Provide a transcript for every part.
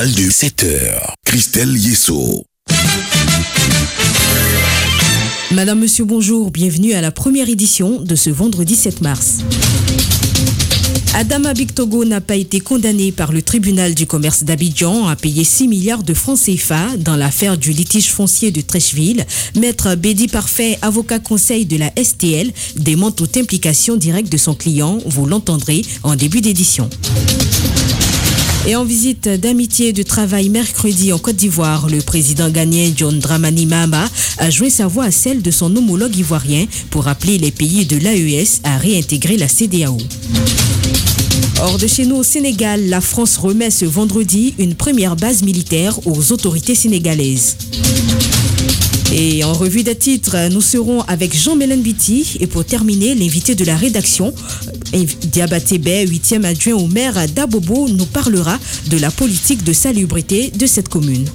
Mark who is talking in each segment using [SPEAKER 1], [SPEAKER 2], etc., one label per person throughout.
[SPEAKER 1] journal de 7h. Christelle Yesso.
[SPEAKER 2] Madame, Monsieur, bonjour. Bienvenue à la première édition de ce vendredi 7 mars. Adama Bictogo n'a pas été condamné par le tribunal du commerce d'Abidjan à payer 6 milliards de francs CFA dans l'affaire du litige foncier de Treichville. Maître Bédi Parfait, avocat conseil de la STL, dément toute implication directe de son client. Vous l'entendrez en début d'édition. Et en visite d'amitié et de travail mercredi en Côte d'Ivoire, le président ghanéen John Dramani Mahama a joint sa voix à celle de son homologue ivoirien pour appeler les pays de l'AES à réintégrer la CEDEAO. Hors de chez nous au Sénégal, la France remet ce vendredi une première base militaire aux autorités sénégalaises. Et en revue des titres, nous serons avec Jean-Mélène Biti. Et pour terminer, l'invité de la rédaction, Diabaté Bay, 8e adjoint au maire d'Abobo, nous parlera de la politique de salubrité de cette commune.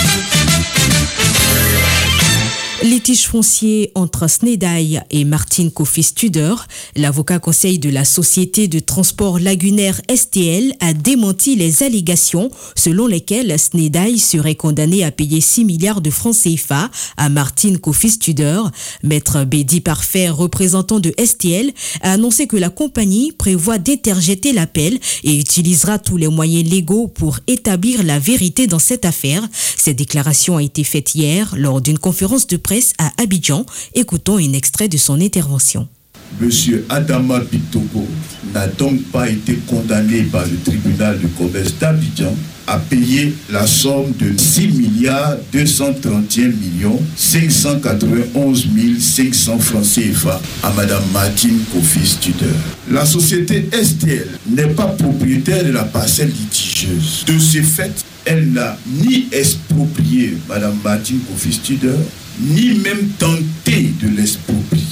[SPEAKER 2] Litige foncier entre Snedaï et Martin Kofi-Studer, l'avocat conseil de la société de transport lagunaire STL a démenti les allégations selon lesquelles Snedaï serait condamné à payer 6 milliards de francs CFA à Martin Kofi-Studer. Maître Bédi Parfait, représentant de STL, a annoncé que la compagnie prévoit d'interjeter l'appel et utilisera tous les moyens légaux pour établir la vérité dans cette affaire. Cette déclaration a été faite hier lors d'une conférence de presse à Abidjan. Écoutons un extrait de son intervention.
[SPEAKER 3] Monsieur Adama Bictogo n'a donc pas été condamné par le tribunal de commerce d'Abidjan à payer la somme de 6 milliards 231 millions 591 500 francs CFA à Madame Martine Kofi-Studer. La société STL n'est pas propriétaire de la parcelle litigieuse. De ce fait, elle n'a ni exproprié Madame Martine Kofi-Studer, ni même tenté de l'exproprier.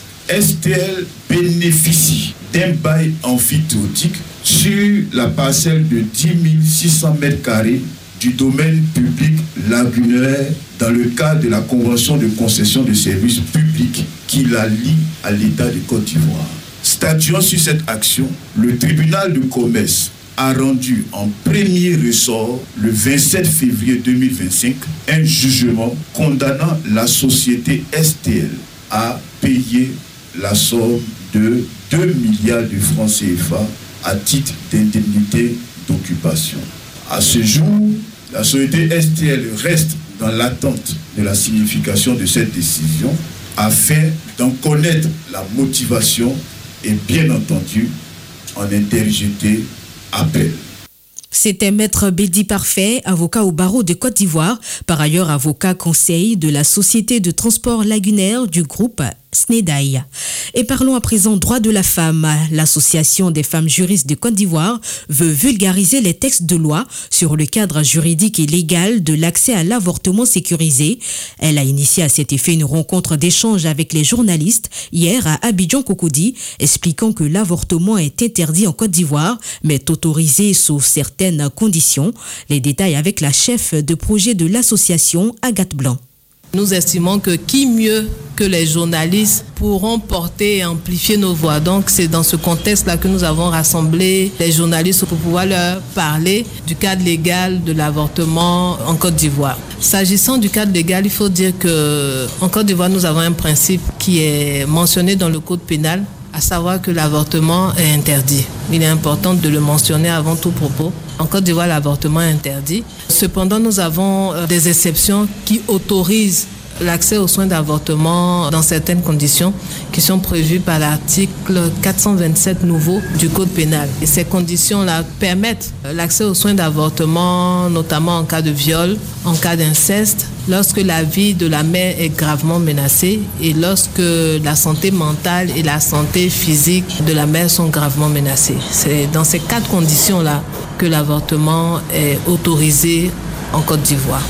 [SPEAKER 3] STL bénéficie d'un bail amphithéotique sur la parcelle de 10 600 m² du domaine public lagunaire dans le cadre de la convention de concession de services publics qui la lie à l'État de Côte d'Ivoire. Statuant sur cette action, le tribunal de commerce a rendu en premier ressort le 27 février 2025 un jugement condamnant la société STL à payer la somme de 2 milliards de francs CFA à titre d'indemnité d'occupation. À ce jour, la société STL reste dans l'attente de la signification de cette décision afin d'en connaître la motivation et bien entendu en interjeter appel.
[SPEAKER 2] C'était Maître Bédi Parfait, avocat au barreau de Côte d'Ivoire, par ailleurs avocat conseil de la société de transport lagunaire du groupe Snedaï. Et parlons à présent droit de la femme. L'Association des femmes juristes de Côte d'Ivoire veut vulgariser les textes de loi sur le cadre juridique et légal de l'accès à l'avortement sécurisé. Elle a initié à cet effet une rencontre d'échange avec les journalistes hier à Abidjan-Cocody, expliquant que l'avortement est interdit en Côte d'Ivoire, mais est autorisé sous certaines conditions. Les détails avec la chef de projet de l'association, Agathe Blanc.
[SPEAKER 4] Nous estimons que qui mieux que les journalistes pourront porter et amplifier nos voix. Donc c'est dans ce contexte-là que nous avons rassemblé les journalistes pour pouvoir leur parler du cadre légal de l'avortement en Côte d'Ivoire. S'agissant du cadre légal, il faut dire qu'en Côte d'Ivoire, nous avons un principe qui est mentionné dans le code pénal, à savoir que l'avortement est interdit. Il est important de le mentionner avant tout propos. En Côte d'Ivoire, l'avortement est interdit. Cependant, nous avons des exceptions qui autorisent l'accès aux soins d'avortement dans certaines conditions qui sont prévues par l'article 427 nouveau du Code pénal. Et ces conditions-là permettent l'accès aux soins d'avortement, notamment en cas de viol, en cas d'inceste, lorsque la vie de la mère est gravement menacée et lorsque la santé mentale et la santé physique de la mère sont gravement menacées. C'est dans ces 4 conditions-là que l'avortement est autorisé en Côte d'Ivoire.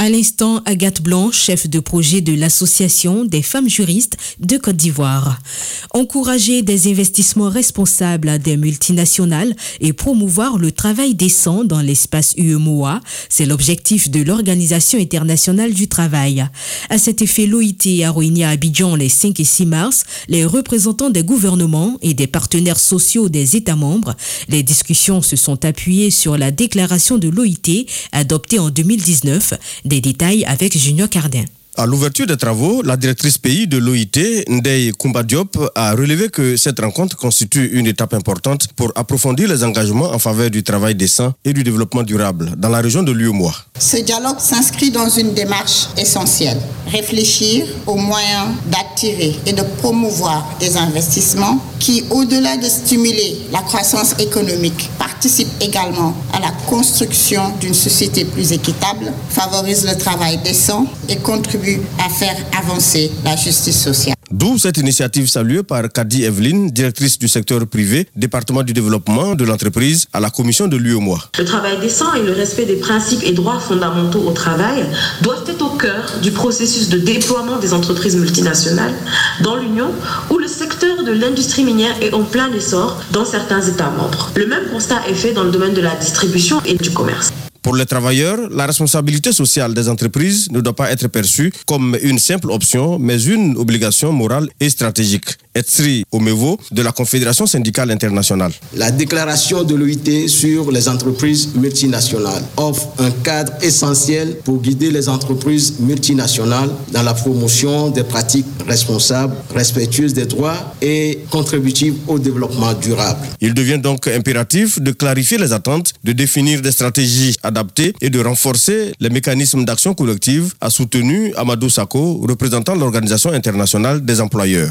[SPEAKER 2] À l'instant, Agathe Blanc, chef de projet de l'Association des femmes juristes de Côte d'Ivoire. Encourager des investissements responsables des multinationales et promouvoir le travail décent dans l'espace UEMOA, c'est l'objectif de l'Organisation internationale du travail. À cet effet, l'OIT a réuni à Abidjan les 5 et 6 mars les représentants des gouvernements et des partenaires sociaux des États membres. Les discussions se sont appuyées sur la déclaration de l'OIT adoptée en 2019. Des détails avec Junior Cardin.
[SPEAKER 5] À l'ouverture des travaux, la directrice pays de l'OIT, Ndeye Koumba Diop, a relevé que cette rencontre constitue une étape importante pour approfondir les engagements en faveur du travail décent et du développement durable dans la région de l'UEMOA.
[SPEAKER 6] Ce dialogue s'inscrit dans une démarche essentielle. Réfléchir aux moyens d'attirer et de promouvoir des investissements qui, au-delà de stimuler la croissance économique, participent également à la construction d'une société plus équitable, favorisent le travail décent et contribuent à faire avancer la justice sociale.
[SPEAKER 5] D'où cette initiative saluée par Kadi Evelyne, directrice du secteur privé, département du développement de l'entreprise à la commission de l'UEMOA.
[SPEAKER 7] Le travail décent et le respect des principes et droits fondamentaux au travail doivent être au cœur du processus de déploiement des entreprises multinationales dans l'Union, où le secteur de l'industrie minière est en plein essor dans certains États membres. Le même constat est fait dans le domaine de la distribution et du commerce.
[SPEAKER 5] Pour les travailleurs, la responsabilité sociale des entreprises ne doit pas être perçue comme une simple option, mais une obligation morale et stratégique. Etsri Omevo de la Confédération syndicale internationale.
[SPEAKER 8] La déclaration de l'OIT sur les entreprises multinationales offre un cadre essentiel pour guider les entreprises multinationales dans la promotion des pratiques responsables, respectueuses des droits et contributives au développement durable.
[SPEAKER 5] Il devient donc impératif de clarifier les attentes, de définir des stratégies adaptées et de renforcer les mécanismes d'action collective, a soutenu Amadou Sako, représentant l'Organisation internationale des employeurs.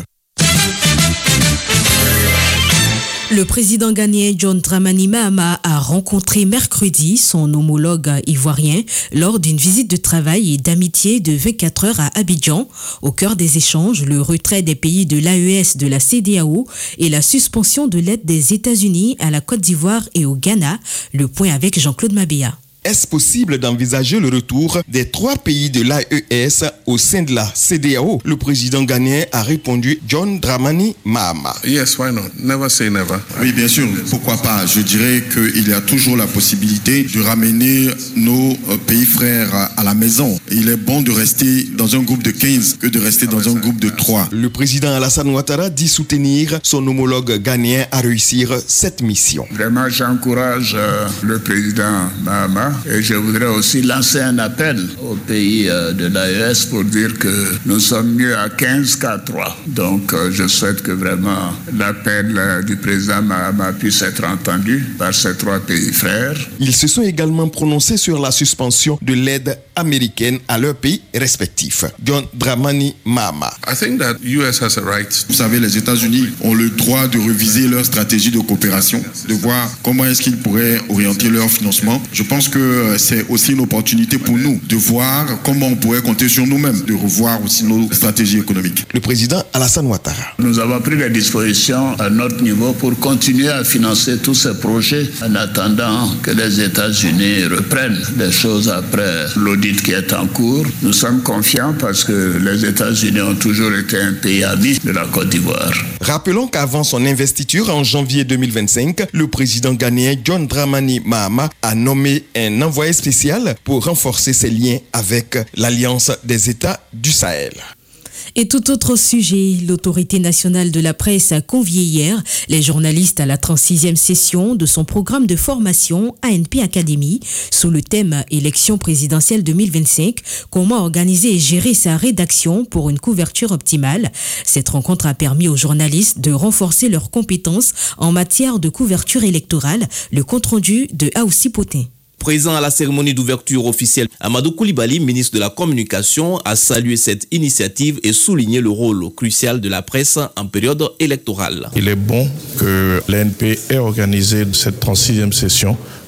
[SPEAKER 2] Le président ghanéen John Dramani Mahama a rencontré mercredi son homologue ivoirien lors d'une visite de travail et d'amitié de 24 heures à Abidjan. Au cœur des échanges, le retrait des pays de l'AES de la CEDEAO et la suspension de l'aide des États-Unis à la Côte d'Ivoire et au Ghana. Le point avec Jean-Claude Mabéa.
[SPEAKER 9] Est-ce possible d'envisager le retour des 3 pays de l'AES au sein de la CEDEAO? Le président ghanéen a répondu John Dramani Mahama.
[SPEAKER 10] Yes, why not? Never say never.
[SPEAKER 3] Oui, bien sûr, pourquoi pas. Je dirais qu'il y a toujours la possibilité de ramener nos pays frères à la maison. Il est bon de rester dans un groupe de 15 que de rester dans un groupe de 3.
[SPEAKER 9] Le président Alassane Ouattara dit soutenir son homologue ghanéen à réussir cette mission.
[SPEAKER 10] Vraiment, j'encourage le président Mahama. Et je voudrais aussi lancer un appel aux pays de l'AES pour dire que nous sommes mieux à 15 qu'à 3. Donc je souhaite que vraiment l'appel du président Mahama puisse être entendu par ces 3 pays frères.
[SPEAKER 9] Ils se sont également prononcés sur la suspension de l'aide américaine à leurs pays respectifs. John Dramani Mahama.
[SPEAKER 10] I think that US has a right.
[SPEAKER 3] Vous savez, les États-Unis ont le droit de reviser leur stratégie de coopération, de voir comment est-ce qu'ils pourraient orienter leur financement. Je pense que c'est aussi une opportunité pour nous de voir comment on pourrait compter sur nous-mêmes, de revoir aussi nos stratégies économiques.
[SPEAKER 9] Le président Alassane Ouattara.
[SPEAKER 10] Nous avons pris les dispositions à notre niveau pour continuer à financer tous ces projets en attendant que les États-Unis reprennent les choses après l'audit qui est en cours. Nous sommes confiants parce que les États-Unis ont toujours été un pays ami de la Côte d'Ivoire.
[SPEAKER 9] Rappelons qu'avant son investiture en janvier 2025, le président ghanéen John Dramani Mahama a nommé un envoyé spécial pour renforcer ses liens avec l'Alliance des États du Sahel.
[SPEAKER 2] Et tout autre sujet, l'autorité nationale de la presse a convié hier les journalistes à la 36e session de son programme de formation ANP Academy sous le thème élection présidentielle 2025, comment organiser et gérer sa rédaction pour une couverture optimale. Cette rencontre a permis aux journalistes de renforcer leurs compétences en matière de couverture électorale. Le compte-rendu de Aoussi Potin.
[SPEAKER 11] Présent à la cérémonie d'ouverture officielle, Amadou Koulibaly, ministre de la Communication, a salué cette initiative et souligné le rôle crucial de la presse en période électorale.
[SPEAKER 12] Il est bon que l'ANP ait organisé cette 36e session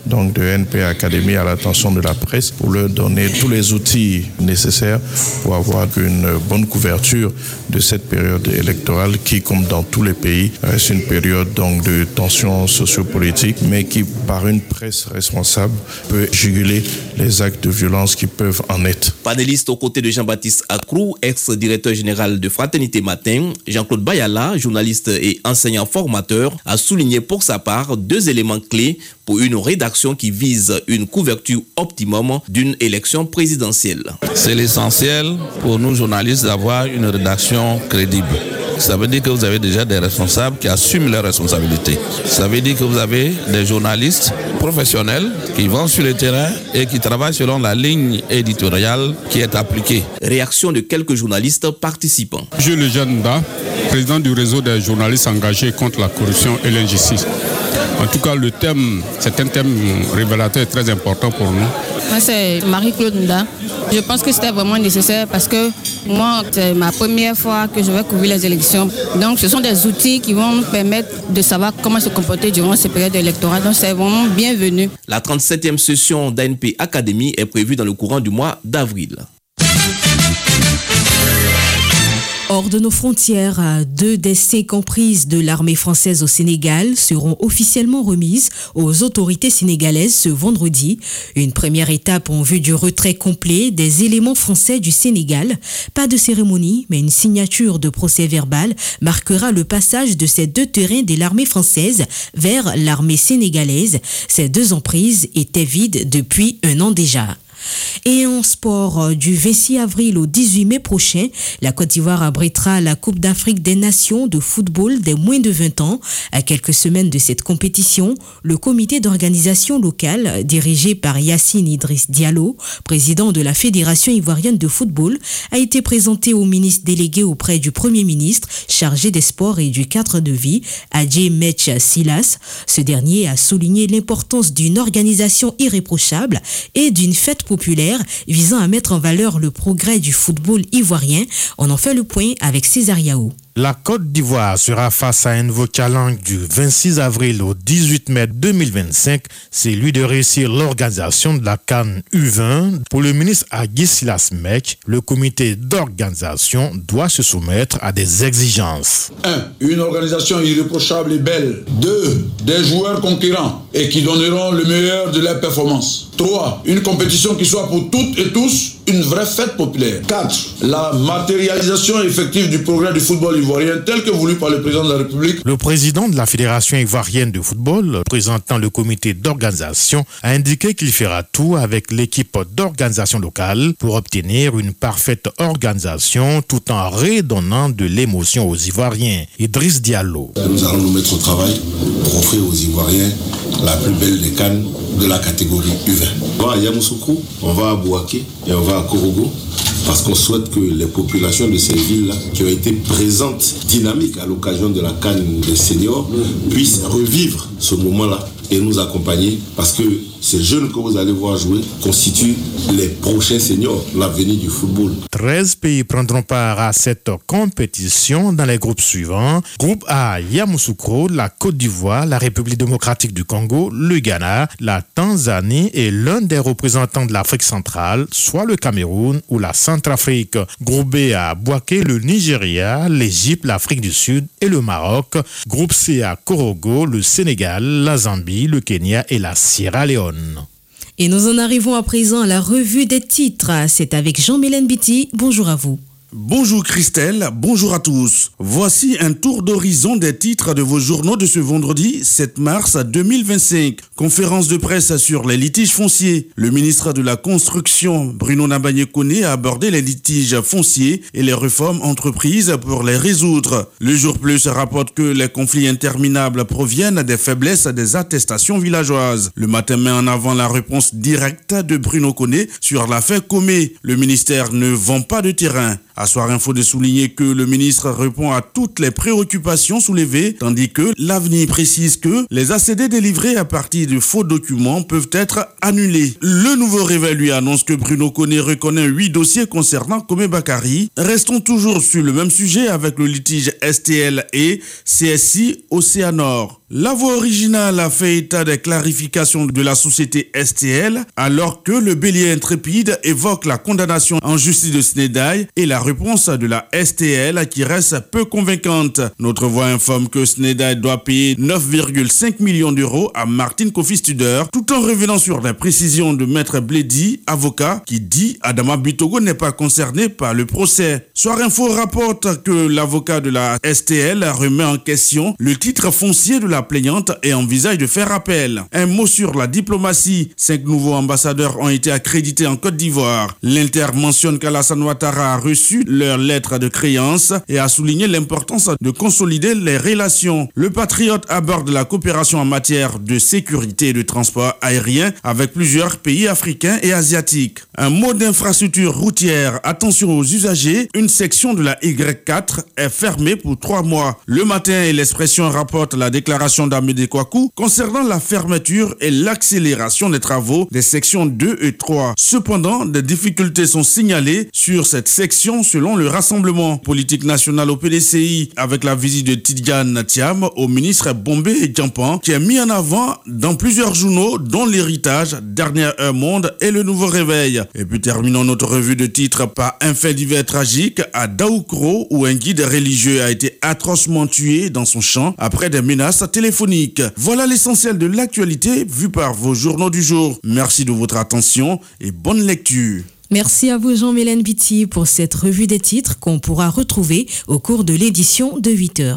[SPEAKER 12] donc de NP Academy à l'attention de la presse pour leur donner tous les outils nécessaires pour avoir une bonne couverture de cette période électorale qui, comme dans tous les pays, reste une période donc de tensions sociopolitiques, mais qui, par une presse responsable, peut juguler les actes de violence qui peuvent en être.
[SPEAKER 11] Panéliste aux côtés de Jean-Baptiste Akrou, ex-directeur général de Fraternité Matin, Jean-Claude Bayala, journaliste et enseignant formateur, a souligné pour sa part 2 éléments clés pour une rédaction qui vise une couverture optimum d'une élection présidentielle.
[SPEAKER 13] C'est l'essentiel pour nous journalistes d'avoir une rédaction crédible. Ça veut dire que vous avez déjà des responsables qui assument leurs responsabilités. Ça veut dire que vous avez des journalistes professionnels qui vont sur le terrain et qui travaillent selon la ligne éditoriale qui est appliquée.
[SPEAKER 11] Réaction de quelques journalistes participants.
[SPEAKER 14] Jules Janda, président du réseau des journalistes engagés contre la corruption et l'injustice. En tout cas, le thème, c'est un thème révélateur et très important pour nous.
[SPEAKER 15] Moi, c'est Marie-Claude Nda. Je pense que c'était vraiment nécessaire parce que moi, c'est ma première fois que je vais couvrir les élections. Donc, ce sont des outils qui vont nous permettre de savoir comment se comporter durant ces périodes électorales. Donc, c'est vraiment bienvenu.
[SPEAKER 11] La 37e session d'ANP Academy est prévue dans le courant du mois d'avril.
[SPEAKER 2] Hors de nos frontières, 2 des 5 emprises de l'armée française au Sénégal seront officiellement remises aux autorités sénégalaises ce vendredi. Une première étape en vue du retrait complet des éléments français du Sénégal. Pas de cérémonie, mais une signature de procès verbal marquera le passage de ces 2 terrains de l'armée française vers l'armée sénégalaise. Ces 2 emprises étaient vides depuis 1 an déjà. Et en sport, du 26 avril au 18 mai prochain, la Côte d'Ivoire abritera la Coupe d'Afrique des Nations de football des moins de 20 ans. À quelques semaines de cette compétition, le comité d'organisation locale, dirigé par Yacine Idriss Diallo, président de la Fédération ivoirienne de football, a été présenté au ministre délégué auprès du Premier ministre, chargé des sports et du cadre de vie, Adjé Metch Silas. Ce dernier a souligné l'importance d'une organisation irréprochable et d'une fête populaire visant à mettre en valeur le progrès du football ivoirien. On en fait le point avec César Yao.
[SPEAKER 16] La Côte d'Ivoire sera face à un nouveau challenge du 26 avril au 18 mai 2025, c'est lui de réussir l'organisation de la CAN U20. Pour le ministre Adjé Silas Metch, le comité d'organisation doit se soumettre à des exigences.
[SPEAKER 17] 1. Une organisation irréprochable et belle. 2. Des joueurs conquérants et qui donneront le meilleur de leur performance. 3. Une compétition qui soit pour toutes et tous une vraie fête populaire. 4. La matérialisation effective du progrès du football ivoirien tel que voulu par le président de la République.
[SPEAKER 16] Le président de la Fédération ivoirienne de football, présentant le comité d'organisation, a indiqué qu'il fera tout avec l'équipe d'organisation locale pour obtenir une parfaite organisation tout en redonnant de l'émotion aux Ivoiriens. Idriss Diallo.
[SPEAKER 18] Nous allons nous mettre au travail pour offrir aux Ivoiriens la plus belle des cannes de la catégorie U20. On va à Yamoussoukro, on va à Bouaké et on va à Korogo parce qu'on souhaite que les populations de ces villes-là qui ont été présentes, dynamiques à l'occasion de la CAN des seniors, puissent revivre ce moment-là et nous accompagner parce que ces jeunes que vous allez voir jouer constituent les prochains seniors, l'avenir du football.
[SPEAKER 16] 13 pays prendront part à cette compétition dans les groupes suivants. Groupe A, Yamoussoukro, la Côte d'Ivoire, la République démocratique du Congo, le Ghana, la Tanzanie et l'un des représentants de l'Afrique centrale, soit le Cameroun ou la Centrafrique. Groupe B à Bouaké, le Nigeria, l'Égypte, l'Afrique du Sud et le Maroc. Groupe C à Korogo, le Sénégal, la Zambie, le Kenya et la Sierra Leone.
[SPEAKER 2] Et nous en arrivons à présent à la revue des titres. C'est avec Jean-Mélène Biti. Bonjour à vous.
[SPEAKER 19] Bonjour Christelle, bonjour à tous. Voici un tour d'horizon des titres de vos journaux de ce vendredi 7 mars 2025. Conférence de presse sur les litiges fonciers. Le ministre de la Construction, Bruno Nabagné-Koné, a abordé les litiges fonciers et les réformes entreprises pour les résoudre. Le Jour Plus rapporte que les conflits interminables proviennent des faiblesses des attestations villageoises. Le Matin met en avant la réponse directe de Bruno Koné sur l'affaire Comé. Le ministère ne vend pas de terrain. À Soir Info de souligner que le ministre répond à toutes les préoccupations soulevées, tandis que l'avenir précise que les ACD délivrés à partir de faux documents peuvent être annulés. Le Nouveau Réveil lui annonce que Bruno Koné reconnaît 8 dossiers concernant Komé Bakary. Restons toujours sur le même sujet avec le litige STL et CSI Océanor. La voix originale a fait état des clarifications de la société STL, alors que le bélier intrépide évoque la condamnation en justice de Snedaï et la réponse de la STL qui reste peu convaincante. Notre voix informe que Snedaï doit payer 9,5 millions d'euros à Martin Kofi Studer, tout en revenant sur la précision de Maître Bledi, avocat, qui dit Adama Bitogo n'est pas concerné par le procès. Soir Info rapporte que l'avocat de la STL remet en question le titre foncier de la plaignante et envisage de faire appel. Un mot sur la diplomatie. 5 nouveaux ambassadeurs ont été accrédités en Côte d'Ivoire. L'Inter mentionne qu'Alassane Ouattara a reçu leur lettre de créance et a souligné l'importance de consolider les relations. Le Patriote aborde la coopération en matière de sécurité et de transport aérien avec plusieurs pays africains et asiatiques. Un mot d'infrastructure routière. Attention aux usagers, une section de la Y4 est fermée pour 3 mois. Le Matin et l'Expression rapportent la déclaration d'Amédée Kouakou concernant la fermeture et l'accélération des travaux des sections 2 et 3. Cependant, des difficultés sont signalées sur cette section selon le Rassemblement politique national au PDCI avec la visite de Tidjane Thiam au ministre Bombé et Djampan qui est mis en avant dans plusieurs journaux dont l'Héritage, Dernière Heure Monde et Le Nouveau Réveil. Et puis terminons notre revue de titres par un fait divers tragique à Daoukro où un guide religieux a été atrocement tué dans son champ après des menaces téléphoniques. Voilà l'essentiel de l'actualité vue par vos journaux du jour. Merci de votre attention et bonne lecture.
[SPEAKER 2] Merci à vous Jean-Mélène Biti pour cette revue des titres qu'on pourra retrouver au cours de l'édition de 8h.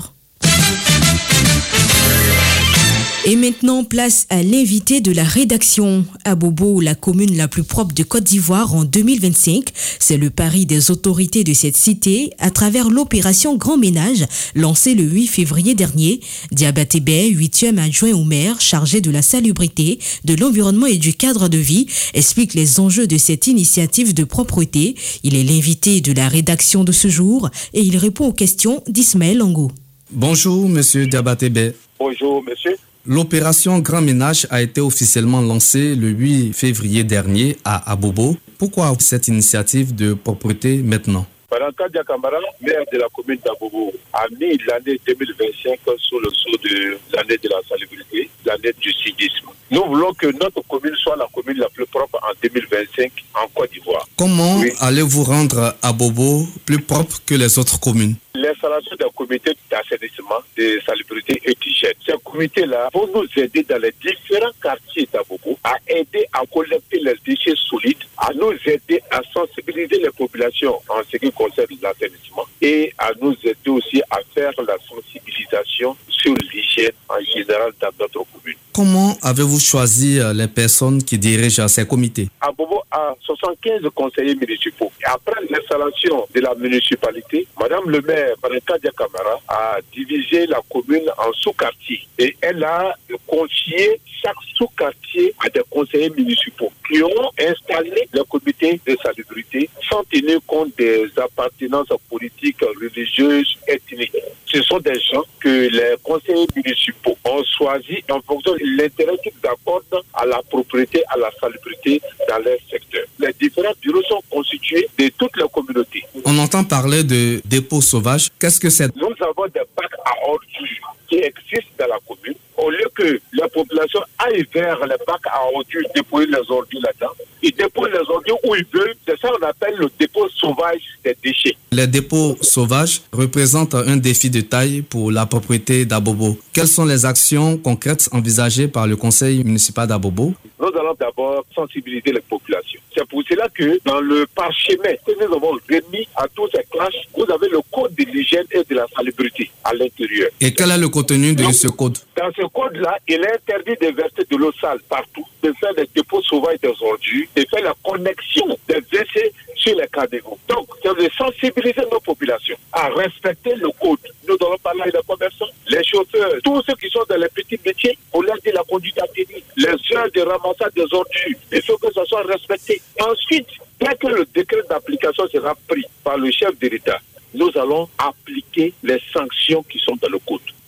[SPEAKER 2] Et maintenant, place à l'invité de la rédaction. Abobo, la commune la plus propre de Côte d'Ivoire en 2025, c'est le pari des autorités de cette cité à travers l'opération Grand Ménage lancée le 8 février dernier. Diabaté Bay, 8e adjoint au maire chargé de la salubrité, de l'environnement et du cadre de vie, explique les enjeux de cette initiative de propreté. Il est l'invité de la rédaction de ce jour et il répond aux questions d'Ismaël Ango.
[SPEAKER 20] Bonjour, monsieur Diabaté Bay.
[SPEAKER 21] Bonjour, monsieur.
[SPEAKER 20] L'opération Grand Ménage a été officiellement lancée le 8 février dernier à Abobo. Pourquoi cette initiative de propreté maintenant?
[SPEAKER 21] Kadia Kamara, maire de la commune d'Abobo, a mis l'année 2025 sous le sceau de l'année de la salubrité, l'année du civisme. Nous voulons que notre commune soit la commune la plus propre en 2025 en Côte d'Ivoire.
[SPEAKER 20] Comment allez-vous rendre Abobo plus propre que les autres communes?
[SPEAKER 21] L'installation d'un comité d'assainissement, de salubrité et d'hygiène. Ce comité-là vont nous aider dans les différents quartiers d'Abobo à aider à collecter les déchets solides, à nous aider à sensibiliser les populations en ce qui concerne l'assainissement et à nous aider aussi à faire la sensibilisation sur l'hygiène en général dans notre commune.
[SPEAKER 20] Comment avez-vous choisi les personnes qui dirigent ces comités?
[SPEAKER 21] Abobo a 75 conseillers municipaux. Et après l'installation de la municipalité, Madame le maire, Kadia Kamara, a divisé la commune en sous-quartiers. Et elle a confié chaque sous-quartier à des conseillers municipaux qui ont installé le comité de salubrité sans tenir compte des appartenances politiques, religieuses, ethniques. Ce sont des gens que les conseillers municipaux ont choisis en fonction de l'intérêt qu'ils accordent à la propriété, à la salubrité dans leur secteur. Les différents bureaux sont constitués de toutes les communautés.
[SPEAKER 20] On entend parler de dépôts sauvages. Qu'est-ce que c'est?
[SPEAKER 21] Nous avons des bacs à ordures qui existent dans la commune. Au lieu que la population aille vers les bacs à ordures, déposer les ordures là-dedans, ils déposent les ordures où ils veulent. C'est ça qu'on appelle le dépôt sauvage des déchets.
[SPEAKER 20] Les dépôts sauvages représentent un défi de taille pour la propriété d'Abobo. Quelles sont les actions concrètes envisagées par le conseil municipal d'Abobo?
[SPEAKER 21] Nous allons d'abord sensibiliser les populations. C'est pour cela que dans le parchemin que nous avons remis à tous ces classes, vous avez le code de l'hygiène et de la salubrité à l'intérieur.
[SPEAKER 20] Et quel est le contenu de ce code?
[SPEAKER 21] Dans ce code-là, il est interdit de verser de l'eau sale partout, de faire des dépôts sauvages des ordures, de faire la connexion des WC sur les caniveaux. Donc, c'est de sensibiliser nos populations à respecter le code. Nous allons parler des commerçants, les chauffeurs, tous ceux qui sont dans les petits métiers, on leur dit la conduite à tenir, les heures de ramassage des ordures, il faut que ça soit respecté. Ensuite, dès que le décret d'application sera pris par le chef de l'État, nous allons appliquer les sanctions qui sont dans le code.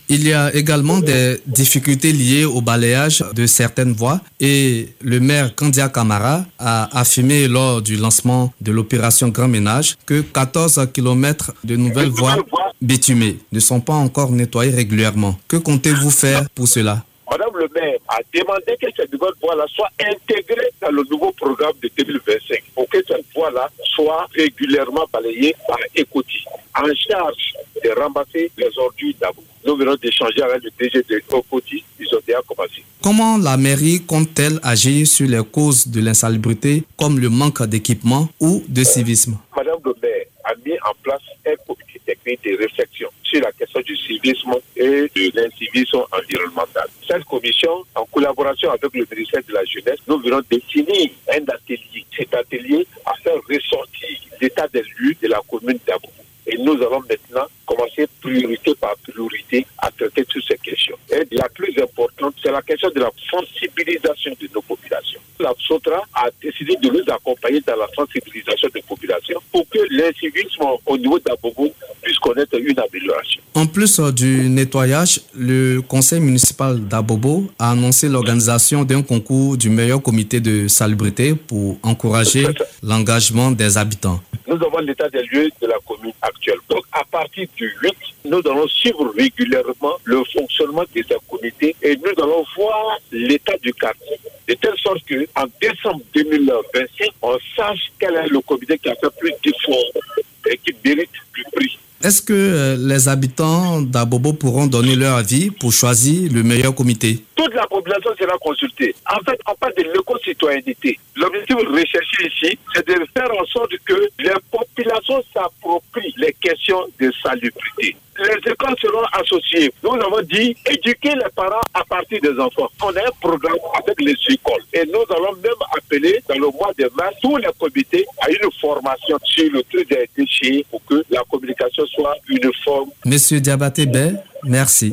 [SPEAKER 20] Il y a également des difficultés liées au balayage de certaines voies et le maire Kandia Kamara a affirmé lors du lancement de l'opération Grand Ménage que 14 km de nouvelles voies bitumées ne sont pas encore nettoyées régulièrement. Que comptez-vous faire pour cela?
[SPEAKER 21] Madame le maire a demandé que cette nouvelle voie-là soit intégrée dans le nouveau programme de 2025 pour que cette voie-là soit régulièrement balayée par Ecoti, en charge de ramasser les ordures d'abord. Nous venons d'échanger avec le DG de Ecoti, ils ont déjà commencé.
[SPEAKER 20] Comment la mairie compte-t-elle agir sur les causes de l'insalubrité comme le manque d'équipement ou de civisme?
[SPEAKER 21] Madame le maire a mis en place un comité technique de réflexion sur la question du civisme et de l'incivisme environnemental. Cette commission, en collaboration avec le ministère de la Jeunesse, nous venons définir un atelier. Cet atelier a fait ressortir l'état des lieux de la commune d'Abobo. Et nous allons maintenant commencer priorité par priorité à traiter toutes ces questions. Et la plus importante, c'est la question de la sensibilisation de nos populations. La SOTRA a décidé de nous accompagner dans la sensibilisation des populations pour que l'incivisme au niveau d'Abobo puisse connaître une amélioration.
[SPEAKER 20] En plus du nettoyage, le conseil municipal d'Abobo a annoncé l'organisation d'un concours du meilleur comité de salubrité pour encourager l'engagement des habitants.
[SPEAKER 21] Nous avons l'état des lieux de la commune actuelle. Donc, à partir du 8, nous allons suivre régulièrement le fonctionnement de ces comités et nous allons voir l'état du quartier. De telle sorte qu'en décembre 2025, on sache quel est le comité qui a fait plus d'efforts et qui mérite du prix.
[SPEAKER 20] Est-ce que les habitants d'Abobo pourront donner leur avis pour choisir le meilleur comité?
[SPEAKER 21] Toute la population sera consultée. En fait, on parle de l'éco-citoyenneté. L'objectif recherché ici, c'est de faire en sorte que les populations s'approprient les questions de salubrité. Les écoles seront associées. Nous avons dit éduquer les parents à partir des enfants. On a un programme avec les écoles. Et nous allons même appeler dans le mois de mars tous les comités à une formation sur le tri des déchets pour que la communication soit uniforme.
[SPEAKER 20] Monsieur Diabaté Bey, merci.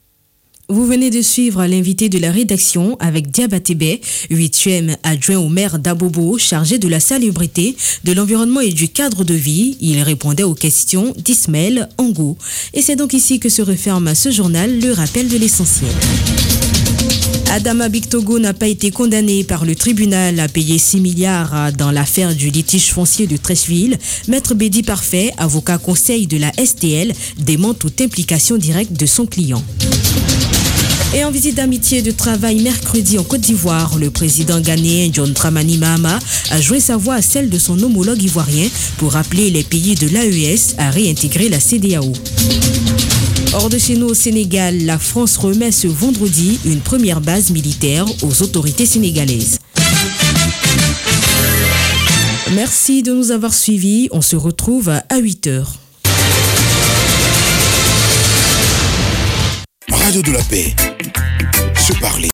[SPEAKER 2] Vous venez de suivre l'invité de la rédaction avec Diabaté Bey, 8e adjoint au maire d'Abobo, chargé de la salubrité, de l'environnement et du cadre de vie. Il répondait aux questions d'Ismaël Ango. Et c'est donc ici que se referme ce journal, le rappel de l'essentiel. Adama Bictogo n'a pas été condamné par le tribunal à payer 6 milliards dans l'affaire du litige foncier de Treichville. Maître Bédi Parfait, avocat conseil de la STL, dément toute implication directe de son client. Et en visite d'amitié et de travail mercredi en Côte d'Ivoire, le président ghanéen John Dramani Mahama a joint sa voix à celle de son homologue ivoirien pour appeler les pays de l'AES à réintégrer la CEDEAO. Hors de chez nous au Sénégal, la France remet ce vendredi une première base militaire aux autorités sénégalaises. Merci de nous avoir suivis. On se retrouve à 8h.
[SPEAKER 1] Radio de la paix. Se parler.